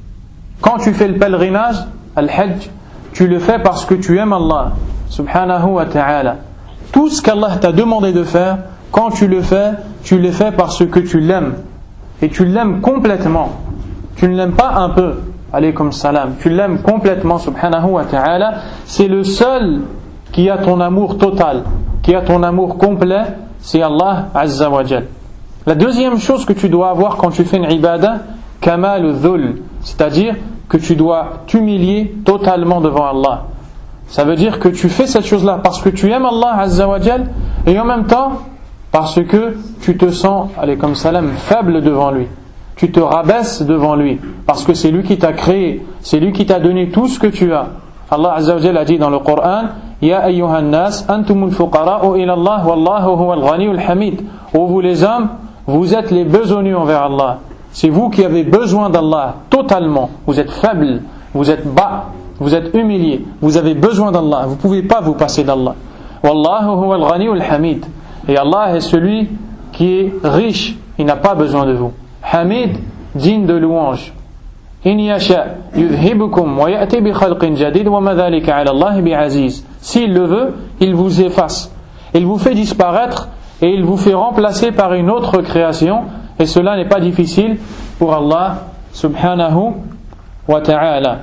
Quand tu fais le pèlerinage, al-hajj, tu le fais parce que tu aimes Allah subhanahu wa ta'ala. Tout ce qu'Allah t'a demandé de faire, quand tu le fais, tu le fais parce que tu l'aimes. Et tu l'aimes complètement. Tu ne l'aimes pas un peu. Alaykum salam. Tu l'aimes complètement, subhanahu wa ta'ala. C'est le seul qui a ton amour total, qui a ton amour complet, c'est Allah Azza wa Jal. La deuxième chose que tu dois avoir quand tu fais une ibada, kamal dhul, c'est-à-dire que tu dois t'humilier totalement devant Allah. Ça veut dire que tu fais cette chose-là parce que tu aimes Allah Azza wa Jal et en même temps parce que tu te sens, allez comme salam, faible devant lui. Tu te rabaisses devant lui parce que c'est lui qui t'a créé, c'est lui qui t'a donné tout ce que tu as. Allah Azza wa Jal a dit dans le Coran, Ya ayyuhan nas antumul fuqara'u ila Allah wallahu huwal ghaniyul hamid. Ô vous les hommes, vous êtes les besogneux envers Allah. C'est vous qui avez besoin d'Allah totalement. Vous êtes faible, vous êtes bas, vous êtes humilié, vous avez besoin d'Allah. Vous ne pouvez pas vous passer d'Allah. Wallahu huwal ghaniyul hamid. Et Allah est celui qui est riche, il n'a pas besoin de vous. Hamid, digne de louange. In yasha yudhibukum wa ya'ti bi khalqin jadid wa ma dhalika 'ala Allah bi aziz. S'il le veut, il vous efface. Il vous fait disparaître et il vous fait remplacer par une autre création. Et cela n'est pas difficile pour Allah subhanahu wa ta'ala.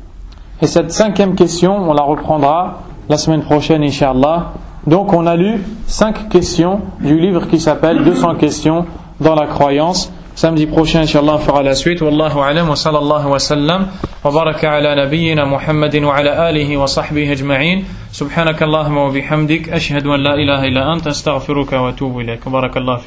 Et cette cinquième question, on la reprendra la semaine prochaine, incha'Allah. Donc on a lu cinq questions du livre qui s'appelle deux cents questions dans la croyance. Samedi prochain, incha'Allah, on fera la suite. Wallahu a'lam wa sallallahu wa sallam wa baraka ala nabiyyina Muhammadin wa ala alihi wa sahbihi ajma'in. Subhanakallahumma wa bihamdik ashhadu an la ilaha illa anta astaghfiruka wa atubu ilayk. Barakallahu